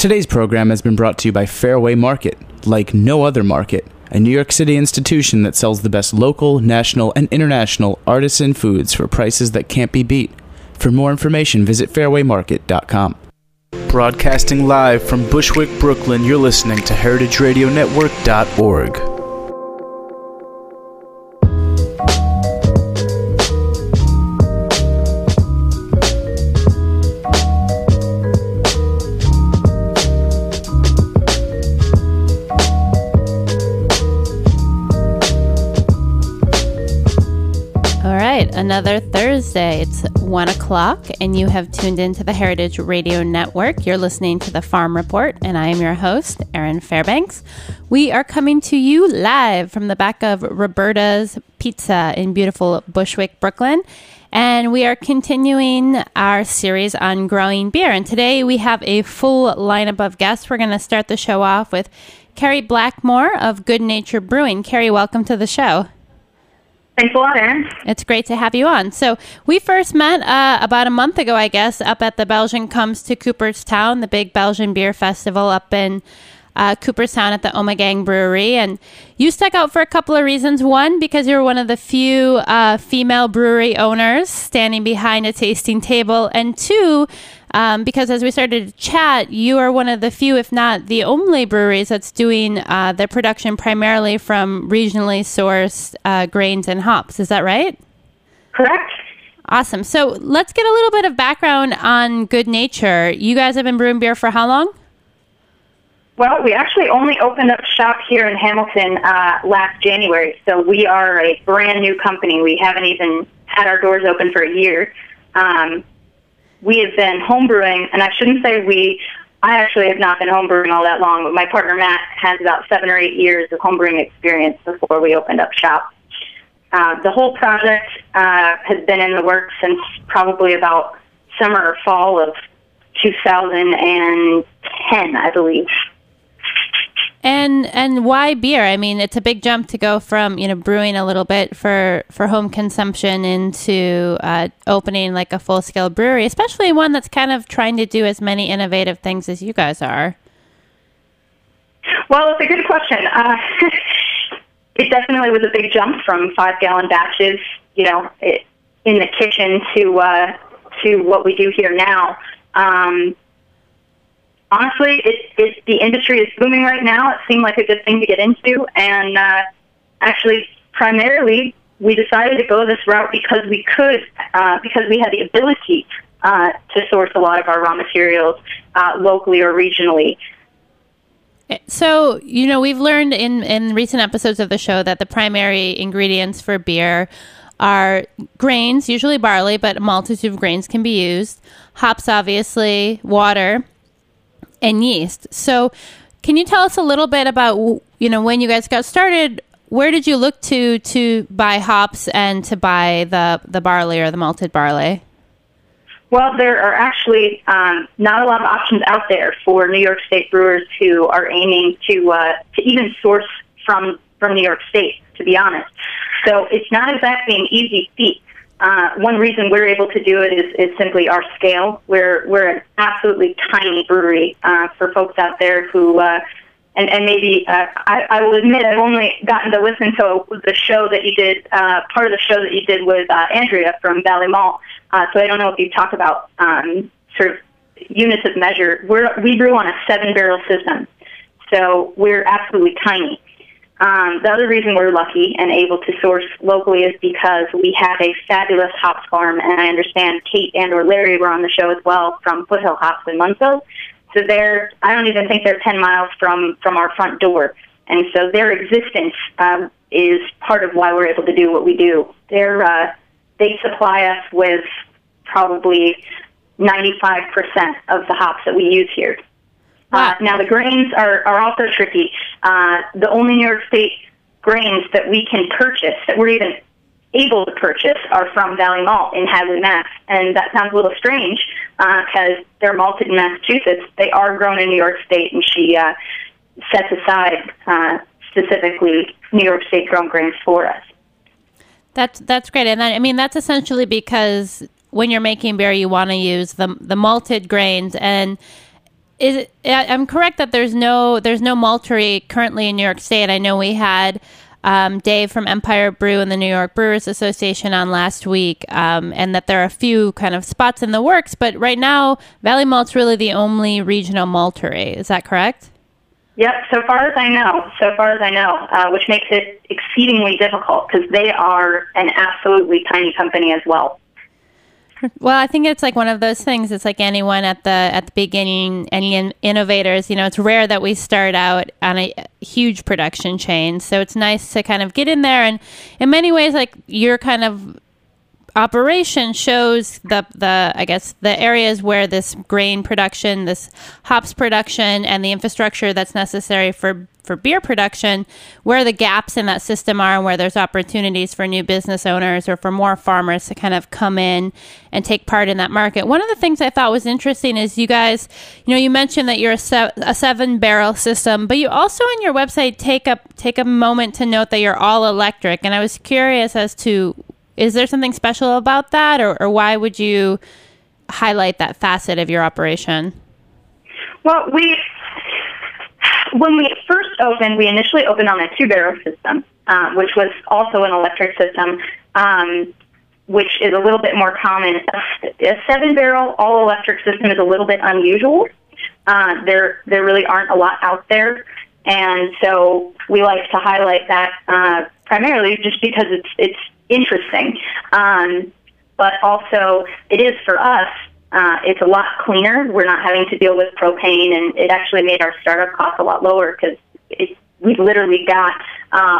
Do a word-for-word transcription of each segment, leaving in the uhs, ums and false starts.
Today's program has been brought to you by Fairway Market, like no other market, a New York City institution that sells the best local, national, and international artisan foods for prices that can't be beat. For more information, visit fairway market dot com. Broadcasting live from Bushwick, Brooklyn, you're listening to heritage radio network dot org. Another Thursday. It's one o'clock, and you have tuned into the Heritage Radio Network. You're listening to the Farm Report, and I am your host, Erin Fairbanks. We are coming to you live from the back of Roberta's Pizza in beautiful Bushwick, Brooklyn. And we are continuing our series on growing beer. And today we have a full lineup of guests. We're going to start the show off with Carrie Blackmore of Good Nature Brewing. Carrie, welcome to the show. Thanks a lot, Erin. It's great to have you on. So we first met uh, about a month ago, I guess, up at the Belgian Comes to Cooperstown, the big Belgian beer festival up in uh, Cooperstown at the Ommegang Brewery. And you stuck out for a couple of reasons. One, because you're one of the few uh, female brewery owners standing behind a tasting table. And two, Um, because as we started to chat, you are one of the few, if not the only breweries that's doing uh, their production primarily from regionally sourced uh, grains and hops. Is that right? Correct. Awesome. So let's get a little bit of background on Good Nature. You guys have been brewing beer for how long? Well, we actually only opened up shop here in Hamilton uh, last January, so we are a brand new company. We haven't even had our doors open for a year. Um, We have been homebrewing, and I shouldn't say we, I actually have not been homebrewing all that long, but my partner Matt has about seven or eight years of homebrewing experience before we opened up shop. Uh, the whole project uh, has been in the works since probably about summer or fall of two thousand ten, I believe. And and why beer? I mean, it's a big jump to go from, you know, brewing a little bit for, for home consumption into uh, opening like a full-scale brewery, especially one that's kind of trying to do as many innovative things as you guys are. Well, it's a good question. Uh, it definitely was a big jump from five-gallon batches, you know, it, in the kitchen to uh, to what we do here now. Um Honestly, it, it, the industry is booming right now. It seemed like a good thing to get into. And uh, actually, primarily, we decided to go this route because we could, uh, because we had the ability uh, to source a lot of our raw materials uh, locally or regionally. So, you know, we've learned in, in recent episodes of the show that the primary ingredients for beer are grains, usually barley, but a multitude of grains can be used. Hops, obviously, water, and yeast. So can you tell us a little bit about, you know, when you guys got started, where did you look to to buy hops and to buy the, the barley or the malted barley? Well, there are actually um, not a lot of options out there for New York State brewers who are aiming to uh, to even source from, from New York State, to be honest. So it's not exactly an easy feat. Uh, one reason we're able to do it is, is simply our scale. We're we're an absolutely tiny brewery uh, for folks out there who, uh, and, and maybe uh, I, I will admit I've only gotten to listen to the show that you did, uh, part of the show that you did with uh, Andrea from Valley Malt. Uh, so I don't know if you talk about um, sort of units of measure. We're, we brew on a seven-barrel system, so we're absolutely tiny. Um, the other reason we're lucky and able to source locally is because we have a fabulous hops farm, and I understand Kate and or Larry were on the show as well from Foothill Hops in Muncie. So they're, I don't even think they're ten miles from, from our front door. And so their existence um, is part of why we're able to do what we do. They're, uh, they supply us with probably ninety-five percent of the hops that we use here. Uh, now, the grains are, are also tricky. Uh, the only New York State grains that we can purchase, that we're even able to purchase, are from Valley Malt in Hadley, Mass. And that sounds a little strange because uh, they're malted in Massachusetts. They are grown in New York State, and she uh, sets aside uh, specifically New York State grown grains for us. That's that's great. And that, I mean, that's essentially because when you're making beer, you want to use the the malted grains, and is it, I'm correct that there's no there's no maltery currently in New York State. I know we had um, Dave from Empire Brew and the New York Brewers Association on last week, um, and that there are a few kind of spots in the works. But right now, Valley Malt's really the only regional maltery. Is that correct? Yep, so far as I know, so far as I know, uh, which makes it exceedingly difficult because they are an absolutely tiny company as well. Well, I think it's like one of those things. It's like anyone at the at the beginning, any in, innovators. You know, it's rare that we start out on a huge production chain. So it's nice to kind of get in there, and in many ways, like your kind of operation shows the the I guess the areas where this grain production, this hops production, and the infrastructure that's necessary for for beer production, where the gaps in that system are, and where there's opportunities for new business owners or for more farmers to kind of come in and take part in that market. One of the things I thought was interesting is you guys, you know, you mentioned that you're a, se- a seven barrel system, but you also on your website take up take a moment to note that you're all electric, and I was curious as to, is there something special about that, or, or why would you highlight that facet of your operation? Well, we when we first opened, we initially opened on a two-barrel system, uh, which was also an electric system, um, which is a little bit more common. A seven-barrel all-electric system is a little bit unusual. Uh, there, there really aren't a lot out there, and so we like to highlight that uh, primarily just because it's it's interesting, um, but also it is for us. Uh, it's a lot cleaner. We're not having to deal with propane, and it actually made our startup costs a lot lower because we've literally got uh,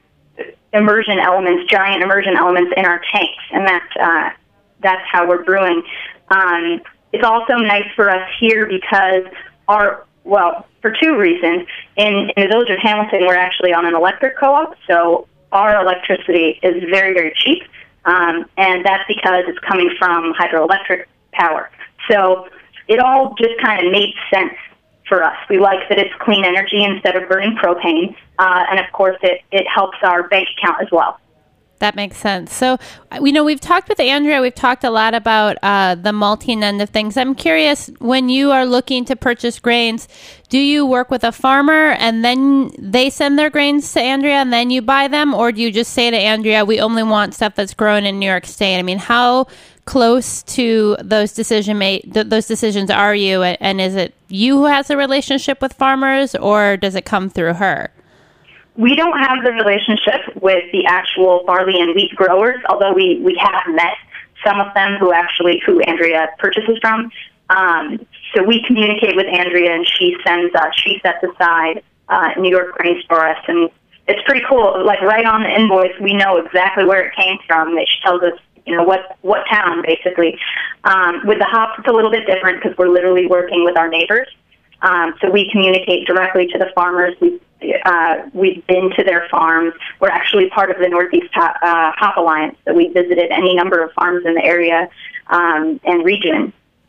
immersion elements, giant immersion elements in our tanks, and that's uh, that's how we're brewing. Um, it's also nice for us here because our well, for two reasons. In, in the village of Hamilton, we're actually on an electric co-op, so our electricity is very, very cheap, um, and that's because it's coming from hydroelectric power. So it all just kind of made sense for us. We like that it's clean energy instead of burning propane, uh, and of course it, it helps our bank account as well. That makes sense. So, you know, we've talked with Andrea, we've talked a lot about uh, the malting end of things. I'm curious, when you are looking to purchase grains, do you work with a farmer and then they send their grains to Andrea and then you buy them? Or do you just say to Andrea, we only want stuff that's grown in New York State? I mean, how close to those decision made, th- those decisions are you? And is it you who has a relationship with farmers, or does it come through her? We don't have the relationship with the actual barley and wheat growers, although we, we have met some of them who actually, who Andrea purchases from. Um, so we communicate with Andrea, and she sends us, she sets aside uh, New York grains for us, and it's pretty cool. Like right on the invoice, we know exactly where it came from. She tells us, you know, what, what town, basically. Um, with the hops, it's a little bit different because we're literally working with our neighbors. Um, so we communicate directly to the farmers. We, uh, we've been to their farms. We're actually part of the Northeast Hop, uh, Hop Alliance, so we visited any number of farms in the area um, and region.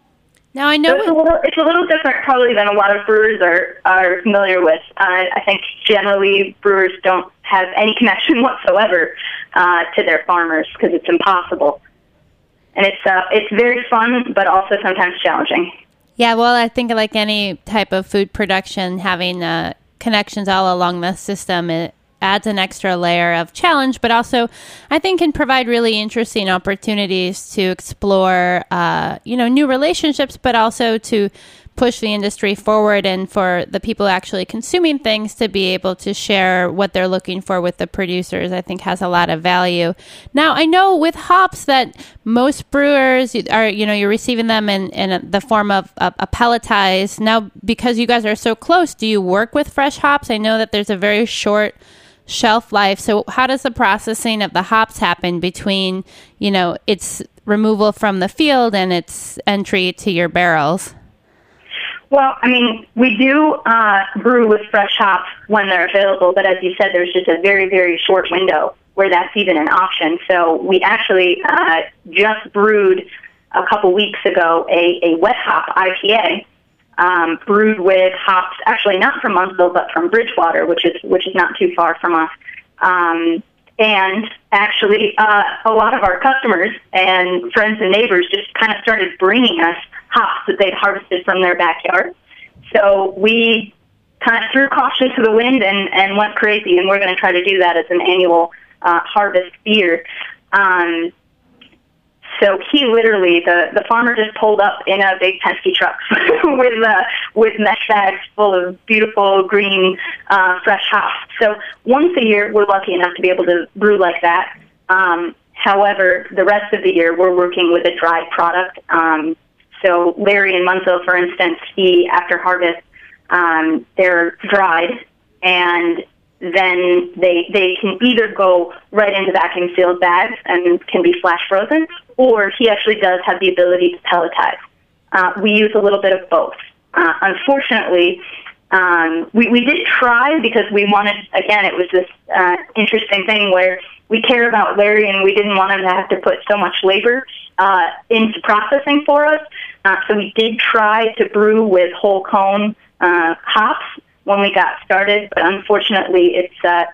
Now I know so it's, a little, it's a little different probably than a lot of brewers are, are familiar with. Uh, I think generally brewers don't have any connection whatsoever uh, to their farmers because it's impossible. And it's uh, it's very fun, but also sometimes challenging. Yeah, well, I think like any type of food production, having uh, connections all along the system, it adds an extra layer of challenge, but also I think can provide really interesting opportunities to explore, uh, you know, new relationships, but also to push the industry forward and for the people actually consuming things to be able to share what they're looking for with the producers, I think has a lot of value. Now, I know with hops that most brewers are, you know, you're receiving them in, in the form of a, a pelletized. Now, because you guys are so close, do you work with fresh hops? I know that there's a very short shelf life. So how does the processing of the hops happen between, you know, its removal from the field and its entry to your barrels? Well, I mean, we do uh, brew with fresh hops when they're available, but as you said, there's just a very, very short window where that's even an option. So we actually uh, just brewed a couple weeks ago a, a wet hop I P A, um, brewed with hops, actually not from Munsville, but from Bridgewater, which is which is not too far from us. Um, and actually, uh, a lot of our customers and friends and neighbors just kind of started bringing us hops that they'd harvested from their backyard. So we kind of threw caution to the wind and, and went crazy, and we're going to try to do that as an annual uh, harvest beer. Um, so he literally, the, the farmer just pulled up in a big Penske truck with uh, with mesh bags full of beautiful green, uh, fresh hops. So once a year, we're lucky enough to be able to brew like that. Um, however, the rest of the year, we're working with a dried product. Um, so Larry and Munzo, for instance, he, after harvest, um, they're dried, and then they they can either go right into vacuum sealed bags and can be flash frozen, or he actually does have the ability to pelletize. Uh, we use a little bit of both. Uh, unfortunately, um, we, we did try because we wanted, again, it was this uh, interesting thing where we care about Larry and we didn't want him to have to put so much labor uh, into processing for us. Uh, so we did try to brew with whole cone uh, hops when we got started, but unfortunately it's uh,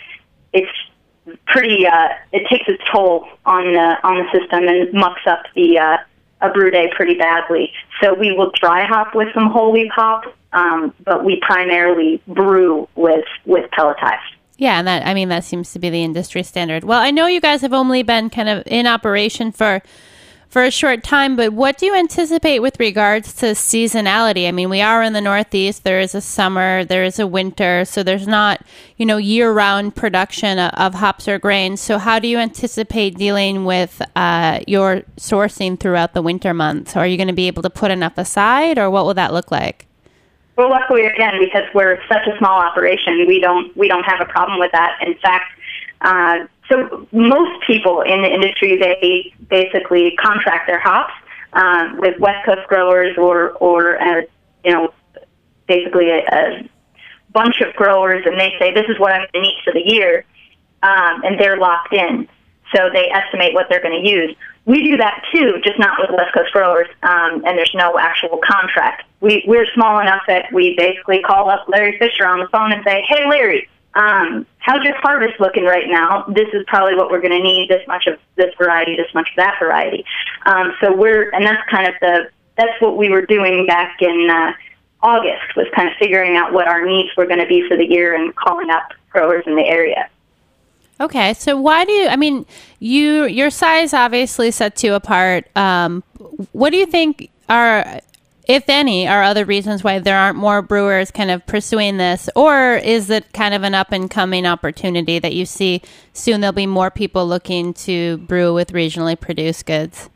it's pretty, uh, it takes its toll on the, on the system and mucks up the uh, a brew day pretty badly. So we will dry hop with some whole wheat hop, um, but we primarily brew with, with pelletized. Yeah, and that, I mean, that seems to be the industry standard. Well, I know you guys have only been kind of in operation for for a short time, but what do you anticipate with regards to seasonality? I mean, we are in the Northeast. There is a summer, there is a winter, so there's not, you know, year-round production of, of hops or grains. So how do you anticipate dealing with uh, your sourcing throughout the winter months? Are you going to be able to put enough aside, or what will that look like? Well, luckily, again, because we're such a small operation, we don't we don't have a problem with that. In fact, uh, so most people in the industry, they basically contract their hops um, with West Coast growers or, or uh, you know, basically a, a bunch of growers, and they say, this is what I'm going to need for the year, um, and they're locked in. So they estimate what they're going to use. We do that too, just not with West Coast growers, um, and there's no actual contract. We, we're small enough that we basically call up Larry Fisher on the phone and say, hey, Larry, um, how's your harvest looking right now? This is probably what we're going to need, this much of this variety, this much of that variety. Um, so we're, and that's kind of the, that's what we were doing back in uh, August, was kind of figuring out what our needs were going to be for the year and calling up growers in the area. Okay, so why do you, I mean, you your size obviously sets you apart. Um, what do you think are, if any, are other reasons why there aren't more brewers kind of pursuing this? Or is it kind of an up-and-coming opportunity that you see soon there'll be more people looking to brew with regionally produced goods?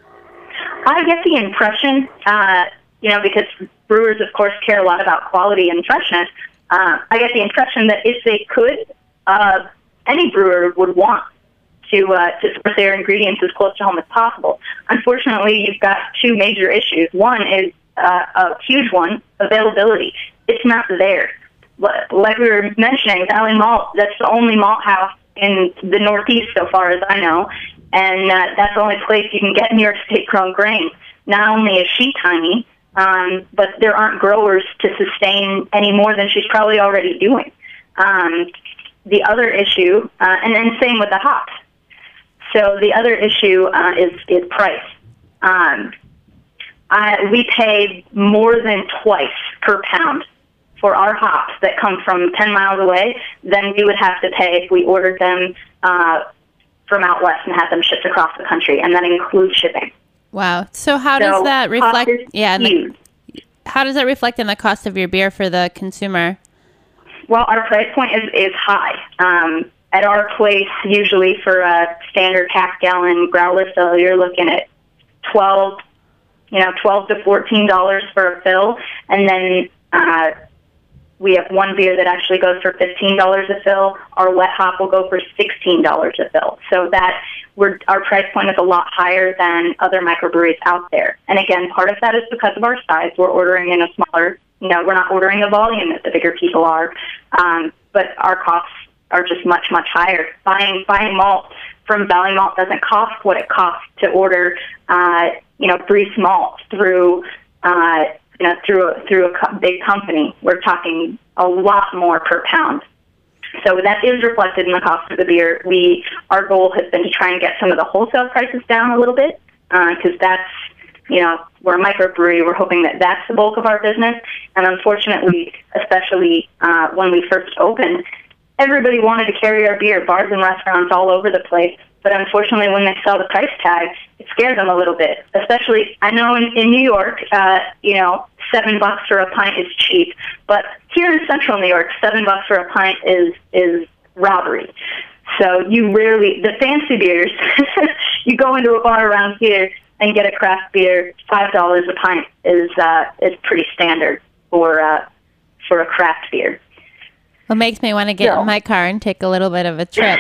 I get the impression, uh, you know, because brewers, of course, care a lot about quality and freshness. Uh, I get the impression that if they could, uh, any brewer would want to uh, to source their ingredients as close to home as possible. Unfortunately, you've got two major issues. One is uh, a huge one, availability. It's not there. Like we were mentioning, Valley Malt, that's the only malt house in the Northeast so far as I know, and uh, that's the only place you can get New York State grown grain. Not only is she tiny, um, but there aren't growers to sustain any more than she's probably already doing. Um, The other issue, uh, and then same with the hops. So the other issue uh, is is price. Um, I, we pay more than twice per pound for our hops that come from ten miles away than we would have to pay if we ordered them uh, from out west and had them shipped across the country, and that includes shipping. Wow. So how so does that reflect? Yeah. The, how does that reflect in the cost of your beer for the consumer? Well, our price point is, is high. Um, at our place, usually for a standard half-gallon growler fill, you're looking at twelve, you know, twelve to fourteen dollars for a fill, and then uh, we have one beer that actually goes for fifteen dollars a fill. Our wet hop will go for sixteen dollars a fill. So that we're our price point is a lot higher than other microbreweries out there. And again, part of that is because of our size. We're ordering in a smaller. You know, we're not ordering a volume that the bigger people are, um, but our costs are just much, much higher. Buying buying malt from Valley Malt doesn't cost what it costs to order, uh, you know, Breeze Malt through, uh, you know, through a, through a co- big company. We're talking a lot more per pound. So that is reflected in the cost of the beer. We our goal has been to try and get some of the wholesale prices down a little bit because uh, that's you know, we're a microbrewery. We're hoping that that's the bulk of our business. And unfortunately, especially uh, when we first opened, everybody wanted to carry our beer, bars and restaurants all over the place. But unfortunately, when they saw the price tag, it scared them a little bit. Especially, I know in, in New York, uh, you know, seven bucks for a pint is cheap. But here in Central New York, seven bucks for a pint is is robbery. So you rarely, the fancy beers, you go into a bar around here and get a craft beer, five dollars a pint is uh, is pretty standard for uh, for a craft beer. Well, makes me want to get so. in my car and take a little bit of a trip.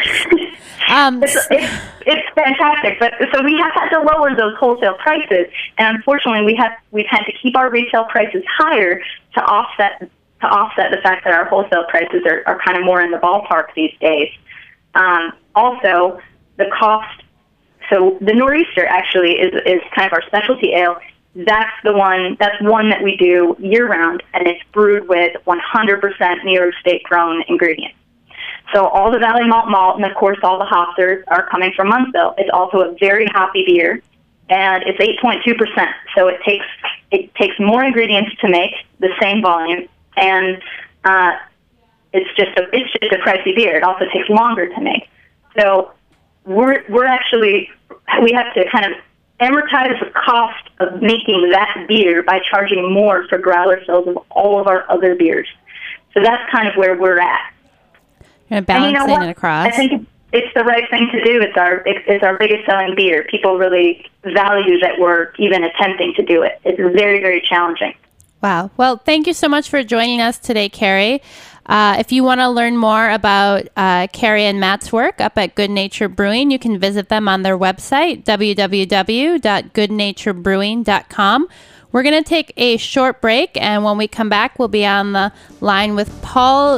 Um, it's, it's, it's fantastic, but so we have had to lower those wholesale prices, and unfortunately, we have we've had to keep our retail prices higher to offset to offset the fact that our wholesale prices are, are kind of more in the ballpark these days. Um, also, the cost. So the Nor'easter actually is is kind of our specialty ale. That's the one. That's one that we do year round, and it's brewed with one hundred percent New York State grown ingredients. So all the Valley Malt malt, and of course all the hops are, are coming from Munsell. It's also a very hoppy beer, and it's eight point two percent. So it takes it takes more ingredients to make the same volume, and uh, it's just a it's just a pricey beer. It also takes longer to make. So we're we're actually we have to kind of amortize the cost of making that beer by charging more for growler fills of all of our other beers. So that's kind of where we're at. And balancing and you know it across. I think it's the right thing to do. It's our it's our biggest selling beer. People really value that we're even attempting to do it. It's very, very challenging. Wow. Well, thank you so much for joining us today, Carrie. Uh, if you want to learn more about uh, Carrie and Matt's work up at Good Nature Brewing, you can visit them on their website, w w w dot good nature brewing dot com. We're going to take a short break, and when we come back, we'll be on the line with Paul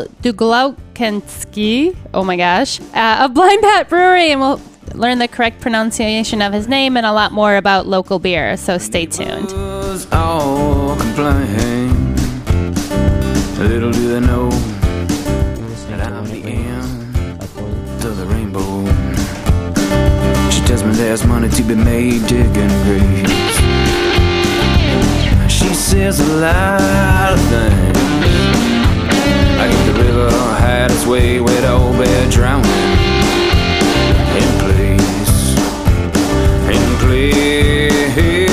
Duglokinski, oh my gosh, uh, of Blind Bat Brewery, and we'll learn the correct pronunciation of his name and a lot more about local beer, so stay tuned. All complain. Little do they know that I'm the end of the rainbow. She tells me there's money to be made digging graves. She says a lot of things, like if the river had its way, we'd all be drowning. In place, in place.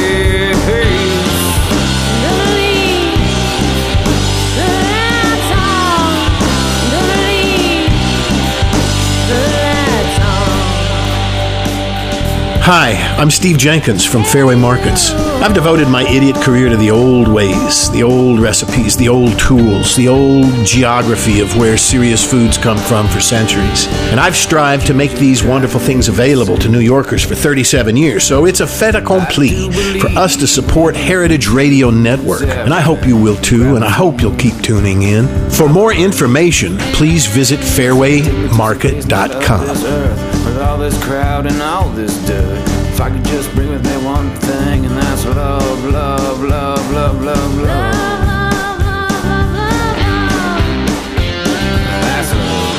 Hi, I'm Steve Jenkins from Fairway Markets. I've devoted my idiot career to the old ways, the old recipes, the old tools, the old geography of where serious foods come from for centuries. And I've strived to make these wonderful things available to New Yorkers for thirty-seven years, so it's a fait accompli for us to support Heritage Radio Network. And I hope you will too, and I hope you'll keep tuning in. For more information, please visit fairway market dot com. With all this crowd and all this dirt, if I could just bring with me one thing, and that's love, love, love, love, love, love. That's love.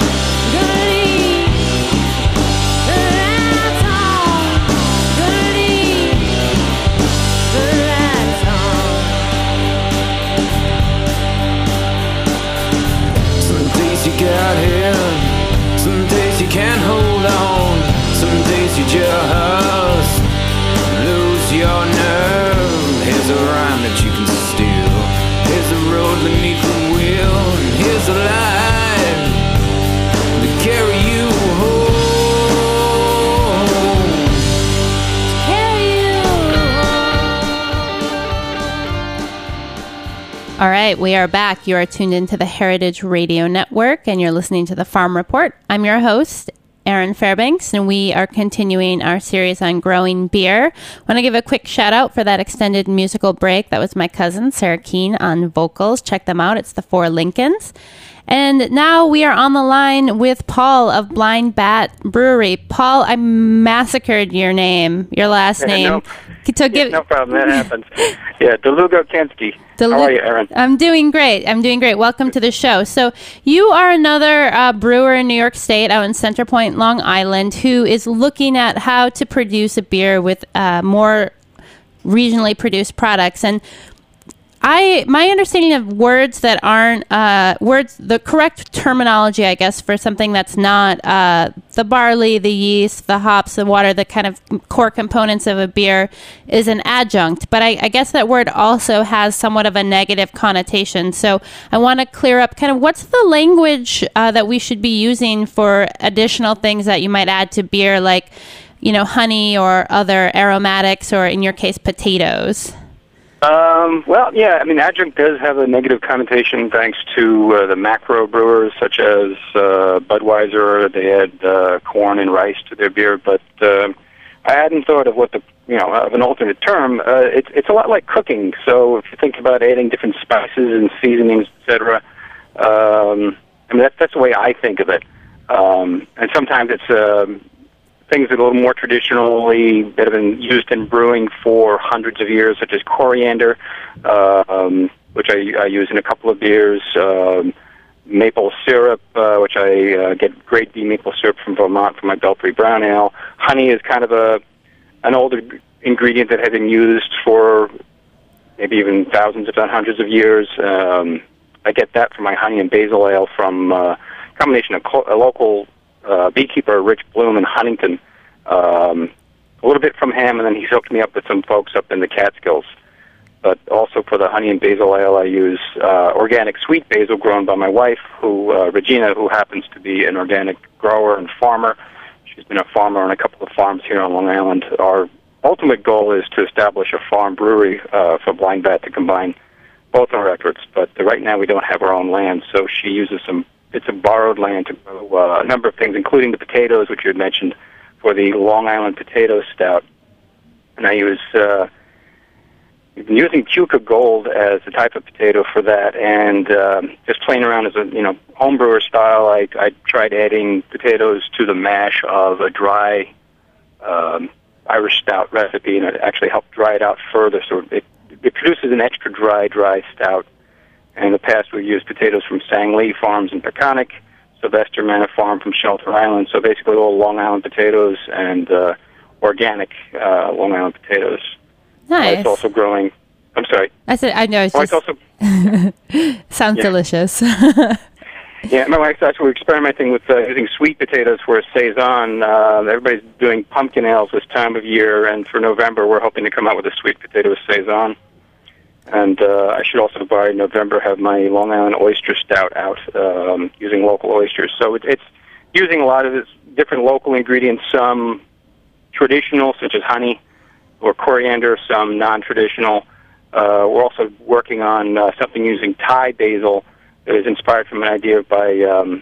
Some days you got here, some days you can't hold on. Some days you just lose your nerve. Here's a rhyme that you can steal. Here's a road beneath the wheel. And here's a line to carry you home. Carry you home. All right, we are back. You are tuned into the Heritage Radio Network, and you're listening to the Farm Report. I'm your host, Erin Fairbanks, and we are continuing our series on growing beer. I want to give a quick shout out for that extended musical break. That was my cousin, Sarah Keene, on vocals. Check them out. It's the Four Lincolns. And now we are on the line with Paul of Blind Bat Brewery. Paul, I massacred your name, your last yeah, name. No, so give, yeah, no problem. That happens. Yeah, Dlugokinski. Delu- How are you, Erin? I'm doing great. I'm doing great. Welcome to the show. So you are another uh, brewer in New York State out in Center Point, Long Island, who is looking at how to produce a beer with uh, more regionally produced products. And I, my understanding of words that aren't uh, words, the correct terminology, I guess, for something that's not uh, the barley, the yeast, the hops, the water, the kind of core components of a beer, is an adjunct. But I, I guess that word also has somewhat of a negative connotation. So I want to clear up kind of what's the language uh, that we should be using for additional things that you might add to beer, like, you know, honey or other aromatics, or in your case, potatoes. Um, well, yeah, I mean, adjunct does have a negative connotation thanks to uh, the macro brewers such as uh, Budweiser. They add uh, corn and rice to their beer, but uh, I hadn't thought of what the, you know, of an alternate term. Uh, it's it's a lot like cooking. So if you think about adding different spices and seasonings, et cetera, um, I mean, that's, that's the way I think of it. Um, and sometimes it's um, things that are a little more traditionally that have been used in brewing for hundreds of years, such as coriander, uh, um, which I, I use in a couple of beers, um, maple syrup, uh, which I uh, get grade B maple syrup from Vermont for my Belfry Brown Ale. Honey is kind of a an older ingredient that has been used for maybe even thousands, if not hundreds of years. Um, I get that from my honey and basil ale from uh, a combination of co- a local Uh, beekeeper, Rich Bloom in Huntington, um, a little bit from him, and then he's hooked me up with some folks up in the Catskills. But also for the honey and basil ale, I use uh, organic sweet basil grown by my wife, who uh, Regina, who happens to be an organic grower and farmer. She's been a farmer on a couple of farms here on Long Island. Our ultimate goal is to establish a farm brewery uh, for Blind Bat to combine both our efforts. But uh, right now we don't have our own land, so she uses some It's a borrowed land to grow uh, a number of things, including the potatoes, which you had mentioned, for the Long Island Potato Stout. And I use, uh, we've been using Cuca Gold as the type of potato for that, and um, just playing around as a, you know, home brewer style, I, I tried adding potatoes to the mash of a dry um, Irish Stout recipe, and it actually helped dry it out further, so it, it produces an extra dry, dry stout. And in the past, we've used potatoes from Sang Lee Farms in Peconic, Sylvester Manor Farm from Shelter Island. So basically all Long Island potatoes and uh, organic uh, Long Island potatoes. Nice. Uh, it's also growing. I'm sorry. I said, I know. It's oh, just... it's also, sounds yeah. delicious. Yeah, my wife's actually experimenting with uh, using sweet potatoes for a Saison. Uh, everybody's doing pumpkin ales this time of year, and for November, we're hoping to come out with a sweet potato Saison. And uh, I should also, by November, have my Long Island Oyster Stout out um, using local oysters. So it, it's using a lot of this different local ingredients, some traditional, such as honey or coriander, some non-traditional. Uh, we're also working on uh, something using Thai basil that is inspired from an idea by um,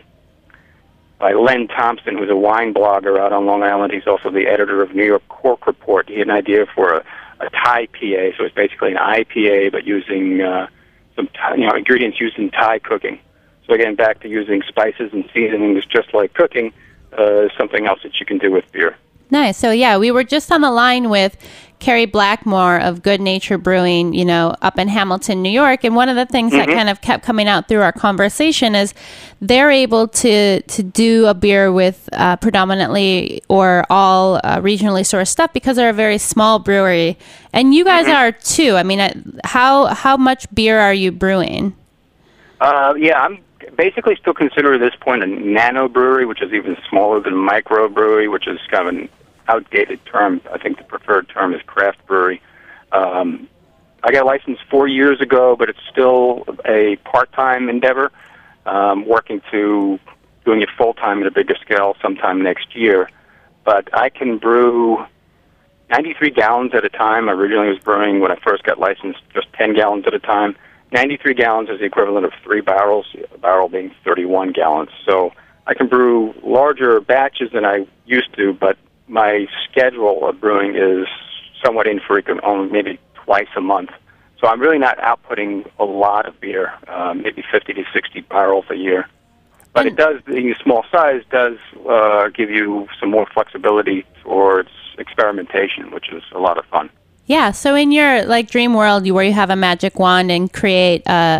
by Len Thompson, who's a wine blogger out on Long Island. He's also the editor of New York Cork Report. He had an idea for a a Thai P A, so it's basically an I P A, but using uh, some Thai, you know, ingredients used in Thai cooking. So again, back to using spices and seasonings, just like cooking, uh, is something else that you can do with beer. Nice. So yeah, we were just on the line with Carrie Blackmore of Good Nature Brewing, you know, up in Hamilton, New York. And one of the things mm-hmm. that kind of kept coming out through our conversation is they're able to to do a beer with uh, predominantly or all uh, regionally sourced stuff because they're a very small brewery. And you guys mm-hmm. are too. I mean, how how much beer are you brewing? Uh, yeah, I'm basically still consider at this point a nano brewery, which is even smaller than micro brewery, which is kind of an outdated term. I think the preferred term is craft brewery. Um, I got licensed four years ago, but it's still a part-time endeavor, um, working to doing it full-time at a bigger scale sometime next year. But I can brew ninety-three gallons at a time. I originally was brewing, when I first got licensed, just ten gallons at a time. ninety-three gallons is the equivalent of three barrels, a barrel being thirty-one gallons. So I can brew larger batches than I used to, but my schedule of brewing is somewhat infrequent, only maybe twice a month. So I'm really not outputting a lot of beer, um, maybe fifty to sixty barrels a year. But it does, being a small size, does uh, give you some more flexibility towards experimentation, which is a lot of fun. Yeah, so in your like dream world where you have a magic wand and create a,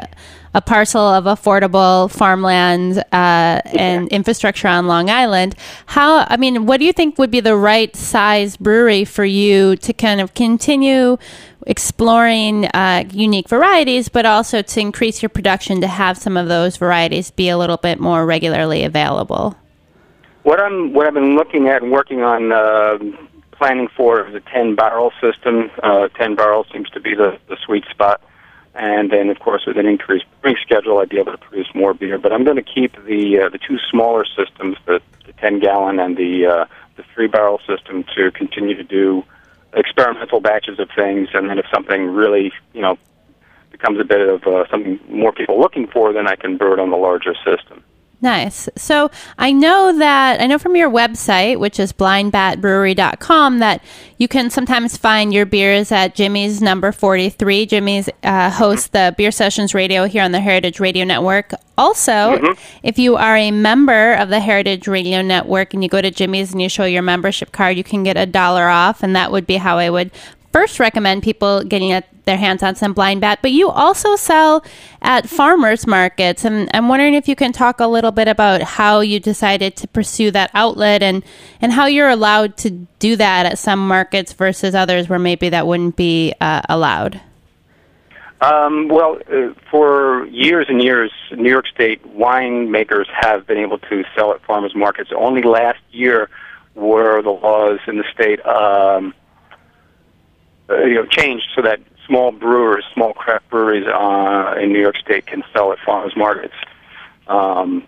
a parcel of affordable farmland uh, and infrastructure on Long Island. How, I mean, what do you think would be the right size brewery for you to kind of continue exploring uh, unique varieties, but also to increase your production to have some of those varieties be a little bit more regularly available? What I'm, what I've been looking at and working on, uh, planning for is a ten barrel system. Uh, ten barrels seems to be the, the sweet spot. And then, of course, with an increased brewing schedule, I'd be able to produce more beer. But I'm going to keep the uh, the two smaller systems, the, the ten gallon and the uh, the three barrel system, to continue to do experimental batches of things. And then if something really, you know, becomes a bit of uh, something more people looking for, then I can brew it on the larger system. Nice. So I know that, I know from your website, which is blind bat brewery dot com, that you can sometimes find your beers at Jimmy's number forty-three. Jimmy's uh, hosts the Beer Sessions Radio here on the Heritage Radio Network. Also, mm-hmm. if you are a member of the Heritage Radio Network and you go to Jimmy's and you show your membership card, you can get a dollar off, and that would be how I would first recommend people getting at their hands on some Blind Bat. But you also sell at farmers markets, and I'm wondering if you can talk a little bit about how you decided to pursue that outlet and, and how you're allowed to do that at some markets versus others where maybe that wouldn't be uh, allowed. Um, well, uh, for years and years, New York State winemakers have been able to sell at farmers markets. Only last year were the laws in the state um, Uh, you know, changed so that small brewers, small craft breweries uh, in New York State can sell at farmers markets. Um,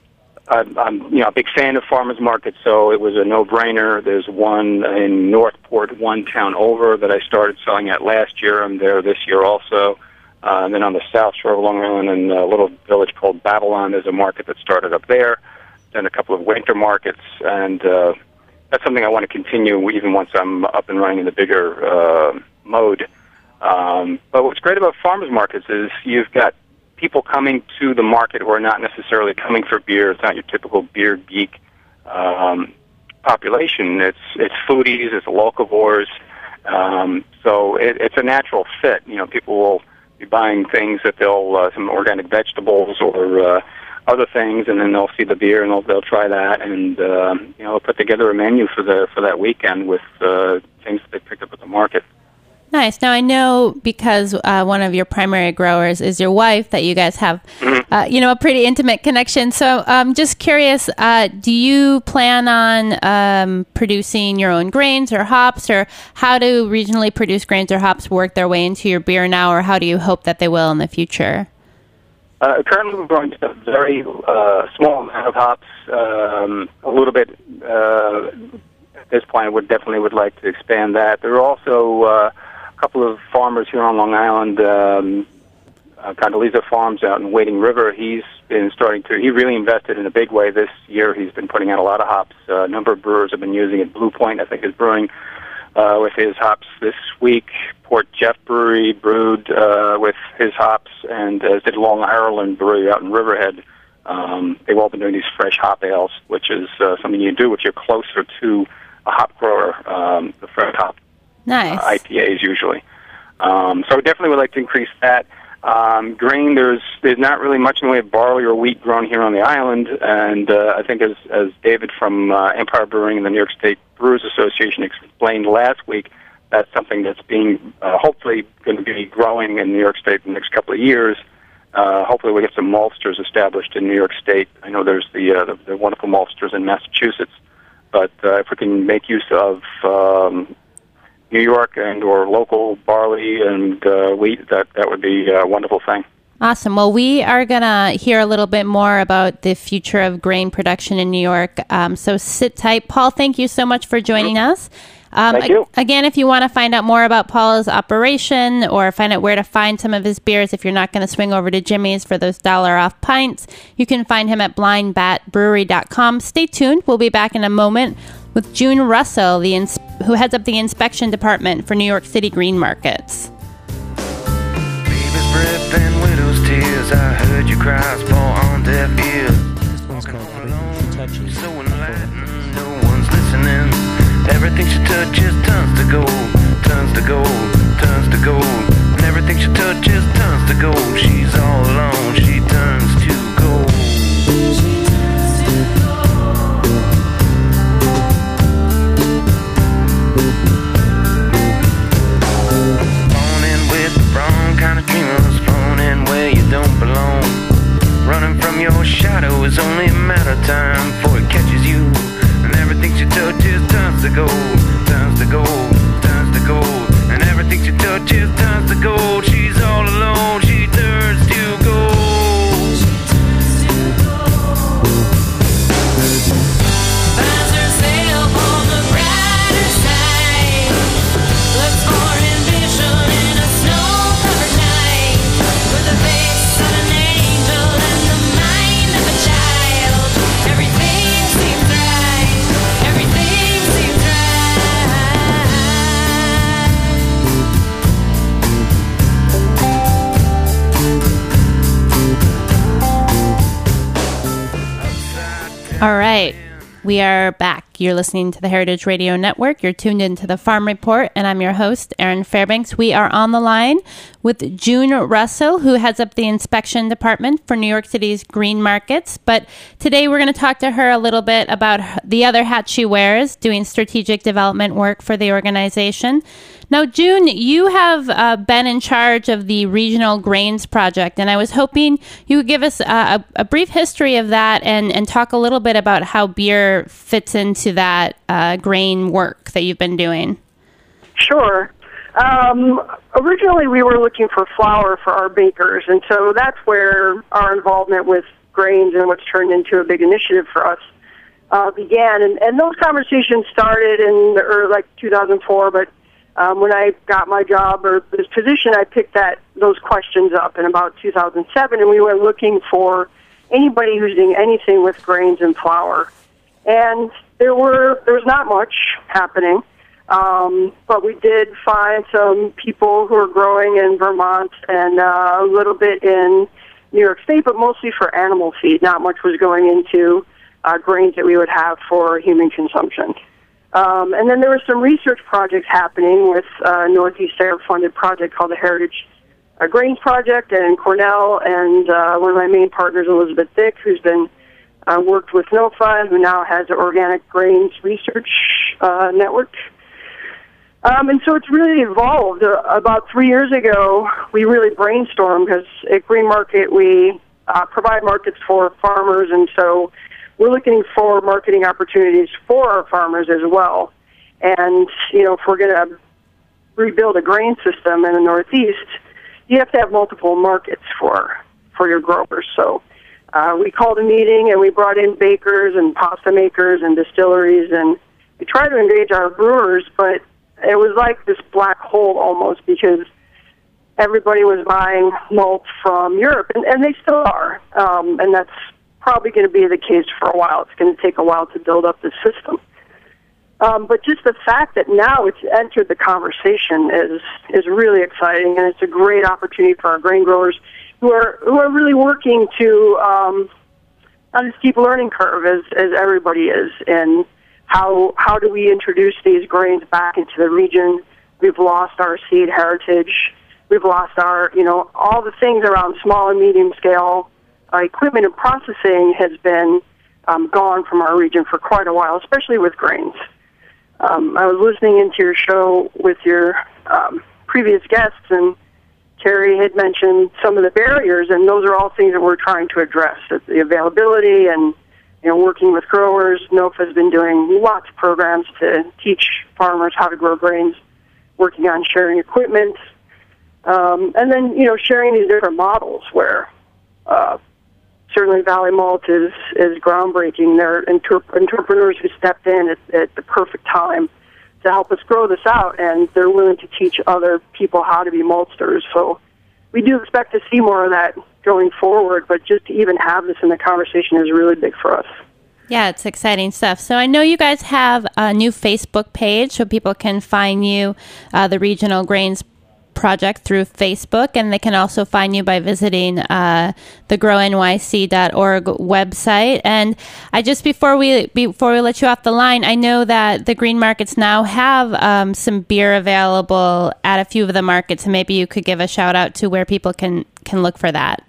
I'm, I'm, you know, a big fan of farmers markets, so it was a no-brainer. There's one in Northport, one town over, that I started selling at last year. I'm there this year also. Uh, and then on the south shore of Long Island, in a little village called Babylon, there's a market that started up there. Then a couple of winter markets, and uh, that's something I want to continue even once I'm up and running in the bigger uh, mode. Um, but what's great about farmers markets is you've got people coming to the market who are not necessarily coming for beer. It's not your typical beer geek um, population. It's it's foodies, it's locavores. Um, so it, it's a natural fit. You know, people will be buying things that they'll uh, some organic vegetables or uh, other things, and then they'll see the beer and they'll they'll try that, and uh, you know, put together a menu for the for that weekend with uh, things that they picked up at the market. Nice. Now I know because uh, one of your primary growers is your wife that you guys have, mm-hmm. uh, you know, a pretty intimate connection. So I'm um, just curious, uh, do you plan on um, producing your own grains or hops, or how do regionally produced grains or hops work their way into your beer now, or how do you hope that they will in the future? Uh, currently, we're growing a very uh, small amount of hops. Um, a little bit uh, at this point. I would definitely would like to expand that. There are also uh, a couple of farmers here on Long Island. Um, uh, Condoleezza Farms out in Wading River. He's been starting to. He really invested in a big way this year. He's been putting out a lot of hops. Uh, a number of brewers have been using it. Blue Point, I think, is brewing Uh, with his hops this week. Port Jeff Brewery brewed uh, with his hops, and as did Long Ireland Brewery out in Riverhead. Um, they've all been doing these fresh hop ales, which is uh, something you do if you're closer to a hop grower, um, the fresh hop nice. uh, I P As usually. Um, so I definitely would like to increase that. Um, grain, there's there's not really much in the way of barley or wheat grown here on the island, and uh, I think as as David from uh, Empire Brewing and the New York State Brewers Association explained last week, that's something that's being uh, hopefully going to be growing in New York State in the next couple of years. Uh, hopefully we'll get some maltsters established in New York State. I know there's the uh, the, the wonderful maltsters in Massachusetts, but uh, if we can make use of um, New York and or local barley and uh, wheat, that, that would be a wonderful thing. Awesome. Well, we are going to hear a little bit more about the future of grain production in New York. Um, so sit tight. Paul, thank you so much for joining mm-hmm. us. Um, thank you. Again, if you want to find out more about Paul's operation or find out where to find some of his beers, if you're not going to swing over to Jimmy's for those dollar off pints, you can find him at blind bat brewery dot com. Stay tuned. We'll be back in a moment with June Russell, the ins- who heads up the inspection department for New York City Green Markets. Baby's breath and widow's tears, I heard you cry, fall on deaf ears. This one's called Touchy. So enlightened, no one's listening. Everything she touches turns to gold, turns to gold, turns to gold. And everything she touches turns to gold. She's all alone, It's only a matter of time before it catches you. And everything she touches turns to gold, turns to gold, turns to gold. And everything she touches turns to gold. She's all alone, she turns to gold. Finds herself on the brighter side. Looks for ambition in a snow-covered night. With the face of an angel and the mind of a child. Everything seems right. Everything seems right. All right. We are back. You're listening to the Heritage Radio Network. You're tuned into the Farm Report, and I'm your host, Erin Fairbanks. We are on the line with June Russell, who heads up the inspection department for New York City's green markets. But today we're going to talk to her a little bit about the other hat she wears, doing strategic development work for the organization. Now, June, you have uh, been in charge of the Regional Grains Project, and I was hoping you could give us uh, a, a brief history of that and, and talk a little bit about how beer fits into that uh, grain work that you've been doing. Sure. Um, originally, we were looking for flour for our bakers, and so that's where our involvement with grains and what's turned into a big initiative for us uh, began. And, and those conversations started in the early, like two thousand four, but Um, when I got my job or this position, I picked that those questions up in about two thousand seven, and we were looking for anybody who's doing anything with grains and flour. And there were there was not much happening, um, but we did find some people who are growing in Vermont and uh, a little bit in New York State, but mostly for animal feed. Not much was going into uh, grains that we would have for human consumption. Um, and then there were some research projects happening with uh, Northeast Air-funded project called the Heritage uh, Grains Project, and Cornell, and uh, one of my main partners, Elizabeth Dick, who's been uh, worked with NOFA, who now has the Organic Grains Research uh, Network. Um, and so it's really evolved. Uh, about three years ago, we really brainstormed, because at Green Market we uh, provide markets for farmers, and so we're looking for marketing opportunities for our farmers as well. And, you know, if we're going to rebuild a grain system in the Northeast, you have to have multiple markets for for your growers. So uh, we called a meeting, and we brought in bakers and pasta makers and distilleries, and we tried to engage our brewers, but it was like this black hole almost, because everybody was buying malt from Europe, and, and they still are. Um, and that's probably going to be the case for a while. It's going to take a while to build up the system. Um, but just the fact that now it's entered the conversation is is really exciting, and it's a great opportunity for our grain growers who are who are really working to um, on a steep learning curve, as as everybody is. And how how do we introduce these grains back into the region? We've lost our seed heritage. We've lost our you know all the things around small and medium scale Uh, equipment and processing has been um, gone from our region for quite a while, especially with grains. Um, I was listening into your show with your um, previous guests, and Terry had mentioned some of the barriers, and those are all things that we're trying to address. The availability and you know working with growers. NOFA has been doing lots of programs to teach farmers how to grow grains, working on sharing equipment, um, and then you know sharing these different models where uh, certainly Valley Malt is, is groundbreaking. They're interp- entrepreneurs who stepped in at, at the perfect time to help us grow this out, and they're willing to teach other people how to be maltsters. So we do expect to see more of that going forward, but just to even have this in the conversation is really big for us. Yeah, it's exciting stuff. So I know you guys have a new Facebook page so people can find you, uh, the Regional Grains Project, through Facebook, and they can also find you by visiting uh, the grow N Y C dot org website. And I just before we before we let you off the line, I know that the green markets now have um, some beer available at a few of the markets, and maybe you could give a shout out to where people can can look for that.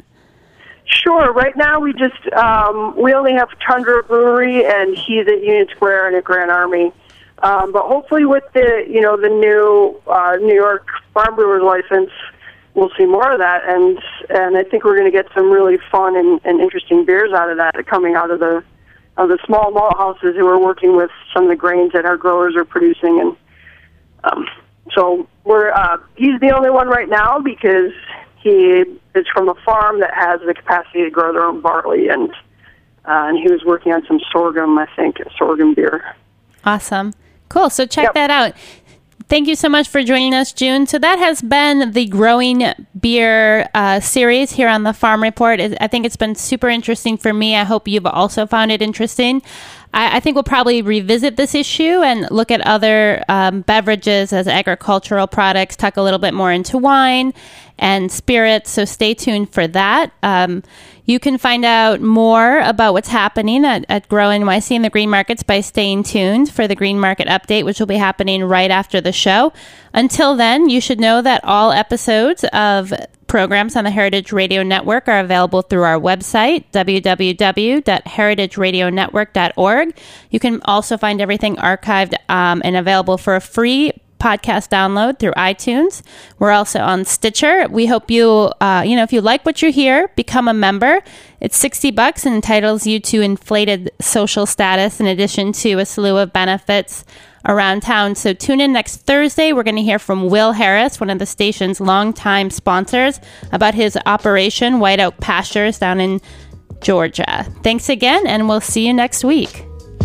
Sure. Right now, we just um, we only have Tundra Brewery, and he's at Union Square and at Grand Army. Um, but hopefully with the, you know, the new uh, New York Farm Brewers license, we'll see more of that, and and I think we're going to get some really fun and, and interesting beers out of that coming out of the of the small malt houses who are working with some of the grains that our growers are producing, and um, so we're uh, he's the only one right now because he is from a farm that has the capacity to grow their own barley, and uh, and he was working on some sorghum, I think, sorghum beer. Awesome. Cool. So check Yep. that out. Thank you so much for joining us, June. So that has been the Growing Beer uh, series here on the Farm Report. It, I think it's been super interesting for me. I hope you've also found it interesting. I, I think we'll probably revisit this issue and look at other um, beverages as agricultural products, tuck a little bit more into wine and spirits. So stay tuned for that. Um, you can find out more about what's happening at, at Grow N Y C and the Green Markets by staying tuned for the Green Market Update, which will be happening right after the show. Until then, you should know that all episodes of programs on the Heritage Radio Network are available through our website, w w w dot heritage radio network dot org. You can also find everything archived um, and available for a free podcast download through iTunes. We're also on Stitcher. We hope you, uh, you know, if you like what you hear, become a member. It's sixty bucks and entitles you to inflated social status in addition to a slew of benefits around town. So tune in next Thursday. We're going to hear from Will Harris, one of the station's longtime sponsors, about his Operation White Oak Pastures down in Georgia. Thanks again, and we'll see you next week.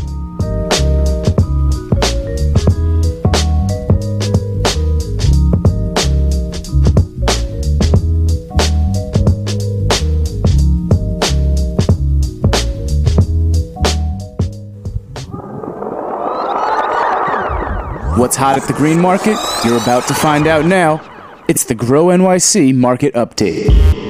What's hot at the Green Market? You're about to find out now. It's the Grow N Y C Market Update.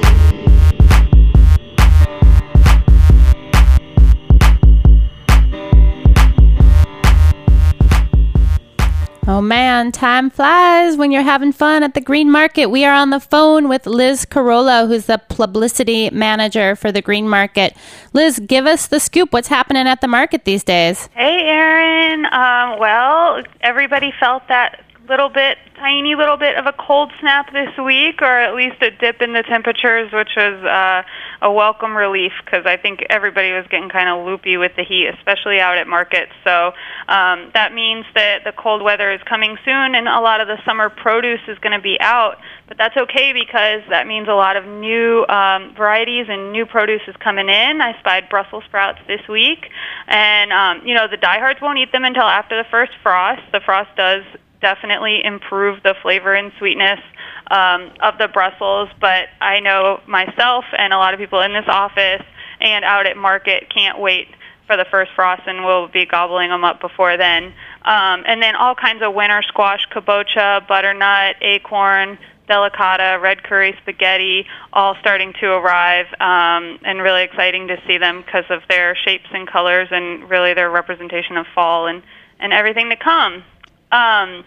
Oh man, time flies when you're having fun at the Green Market. We are on the phone with Liz Carolla, who's the publicity manager for the Green Market. Liz, give us the scoop. What's happening at the market these days? Hey, Erin. Um, well, everybody felt that little bit, tiny little bit of a cold snap this week, or at least a dip in the temperatures, which was uh, a welcome relief because I think everybody was getting kind of loopy with the heat, especially out at markets. So um, that means that the cold weather is coming soon and a lot of the summer produce is going to be out. But that's okay because that means a lot of new um, varieties and new produce is coming in. I spied Brussels sprouts this week. And, um, you know, the diehards won't eat them until after the first frost. The frost does definitely improve the flavor and sweetness um, of the Brussels, but I know myself and a lot of people in this office and out at market can't wait for the first frost, and we'll be gobbling them up before then. Um, and then all kinds of winter squash, kabocha, butternut, acorn, delicata, red curry, spaghetti, all starting to arrive, um, and really exciting to see them because of their shapes and colors and really their representation of fall and, and everything to come. Um,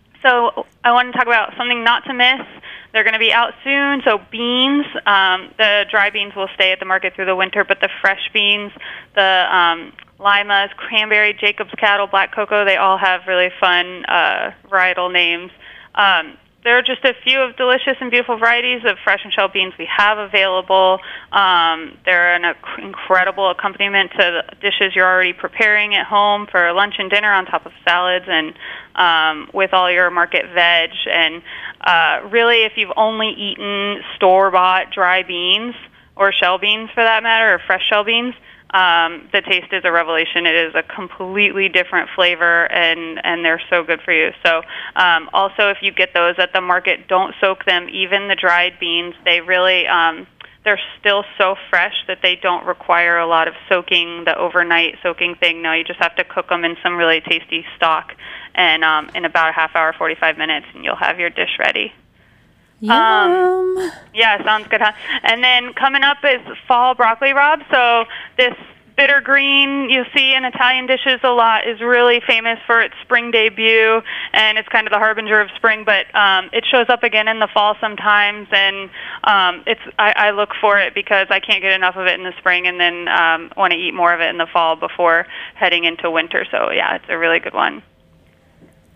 so I want to talk about something not to miss. They're going to be out soon. So beans, um, the dry beans will stay at the market through the winter, but the fresh beans, the um, limas, cranberry, Jacob's Cattle, black cocoa, they all have really fun uh, varietal names. Um, there are just a few of delicious and beautiful varieties of fresh and shell beans we have available. Um, they're an inc- incredible accompaniment to the dishes you're already preparing at home for lunch and dinner on top of salads and um, with all your market veg. And uh, really, if you've only eaten store-bought dry beans or shell beans for that matter, or fresh shell beans, Um, the taste is a revelation. It is a completely different flavor, and, and they're so good for you. So um, also, if you get those at the market, don't soak them. Even the dried beans, they really, um, they're still so fresh that they don't require a lot of soaking, the overnight soaking thing. No, you just have to cook them in some really tasty stock, and um, in about a half hour, forty-five minutes, and you'll have your dish ready. Yum. Um, yeah, sounds good, huh? And then coming up is fall broccoli rabe. So this bitter green you see in Italian dishes a lot is really famous for its spring debut, and it's kind of the harbinger of spring, but um, it shows up again in the fall sometimes, and um, it's I, I look for it because I can't get enough of it in the spring, and then um, want to eat more of it in the fall before heading into winter. So, yeah, it's a really good one.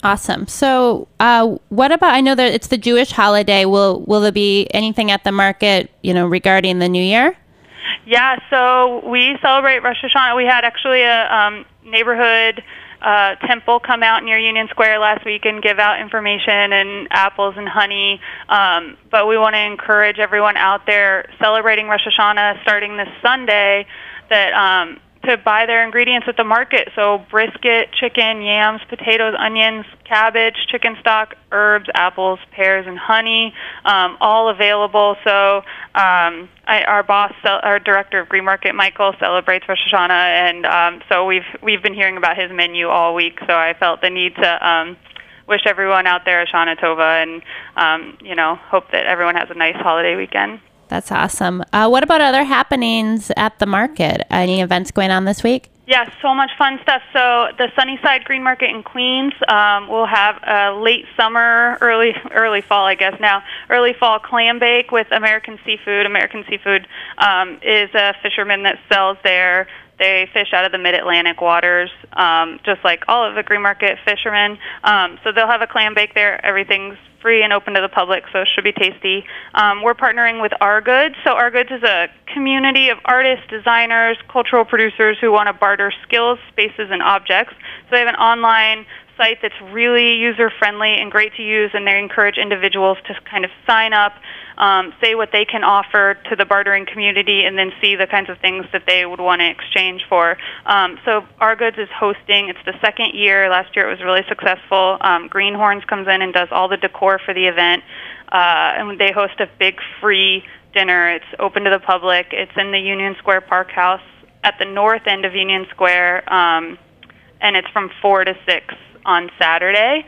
Awesome. So, uh, what about? I know that it's the Jewish holiday. Will Will there be anything at the market, you know, regarding the New Year? Yeah. So we celebrate Rosh Hashanah. We had actually a um, neighborhood uh, temple come out near Union Square last week and give out information and apples and honey. Um, but we want to encourage everyone out there celebrating Rosh Hashanah starting this Sunday that. Um, to buy their ingredients at the market. So brisket, chicken, yams, potatoes, onions, cabbage, chicken stock, herbs, apples, pears, and honey, um, all available. So um, I, our boss, our director of Green Market, Michael, celebrates Rosh Hashanah, and um, so we've we've been hearing about his menu all week. So I felt the need to um, wish everyone out there a Shana Tova, and um, you know, hope that everyone has a nice holiday weekend. That's awesome. Uh, what about other happenings at the market? Any events going on this week? Yes, so much fun stuff. So the Sunnyside Green Market in Queens um, will have a late summer, early early fall, I guess now, early fall clam bake with American Seafood. American Seafood um, is a fisherman that sells there. They fish out of the mid-Atlantic waters, um, just like all of the Green Market fishermen. Um, so they'll have a clam bake there. Everything's free and open to the public, so it should be tasty. Um, we're partnering with Our Goods. So Our Goods is a community of artists, designers, cultural producers who want to barter skills, spaces, and objects. So they have an online site that's really user-friendly and great to use, and they encourage individuals to kind of sign up, um, say what they can offer to the bartering community, and then see the kinds of things that they would want to exchange for. Um, so Our Goods is hosting. It's the second year. Last year it was really successful. Um, Greenhorns comes in and does all the decor for the event, uh, and they host a big free dinner. It's open to the public. It's in the Union Square Park House at the north end of Union Square, um, and it's from four to six on Saturday.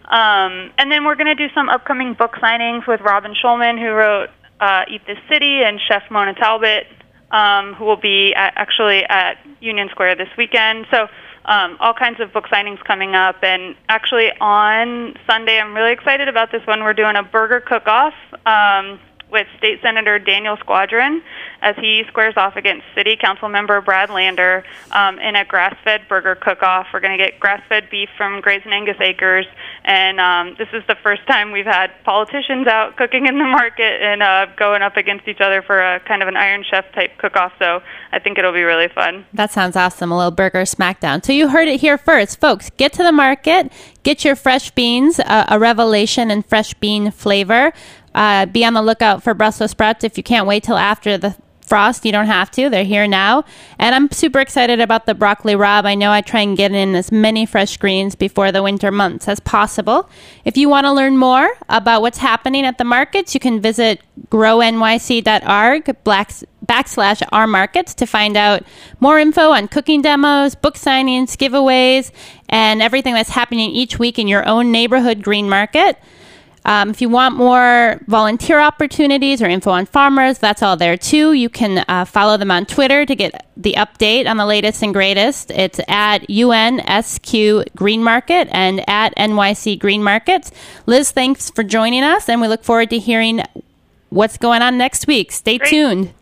Um, and then we're going to do some upcoming book signings with Robin Schulman, who wrote uh, Eat This City, and Chef Mona Talbot, um, who will be at, actually at Union Square this weekend. So um, all kinds of book signings coming up. And actually on Sunday, I'm really excited about this one. We're doing a burger cook-off um, with State Senator Daniel Squadron as he squares off against City Council member Brad Lander um, in a grass-fed burger cook-off. We're going to get grass-fed beef from Grace and Angus Acres, and um, this is the first time we've had politicians out cooking in the market and uh, going up against each other for a kind of an Iron Chef type cook-off, so I think it'll be really fun. That sounds awesome, a little burger smackdown. So you heard it here first. Folks, get to the market, get your fresh beans, uh, a revelation in fresh bean flavor. Uh, be on the lookout for Brussels sprouts. If you can't wait till after the frost, you don't have to. They're here now. And I'm super excited about the broccoli rabe. I know I try and get in as many fresh greens before the winter months as possible. If you want to learn more about what's happening at the markets, you can visit grow N Y C dot org backslash our markets to find out more info on cooking demos, book signings, giveaways, and everything that's happening each week in your own neighborhood green market. Um, if you want more volunteer opportunities or info on farmers, that's all there too. You can uh, follow them on Twitter to get the update on the latest and greatest. It's at U N S Q Green Market and at N Y C Green Markets. Liz, thanks for joining us, and we look forward to hearing what's going on next week. Stay Great. tuned.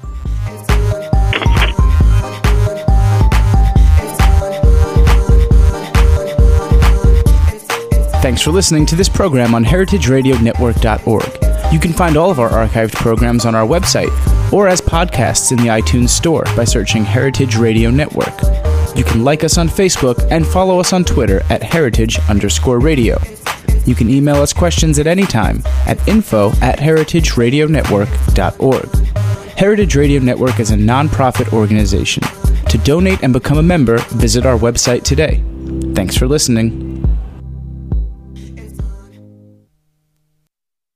Thanks for listening to this program on heritage radio network dot org. You can find all of our archived programs on our website or as podcasts in the iTunes Store by searching Heritage Radio Network. You can like us on Facebook and follow us on Twitter at heritage underscore radio. You can email us questions at any time at info at heritage radio network dot org. Heritage Radio Network is a non-profit organization. To donate and become a member, visit our website today. Thanks for listening.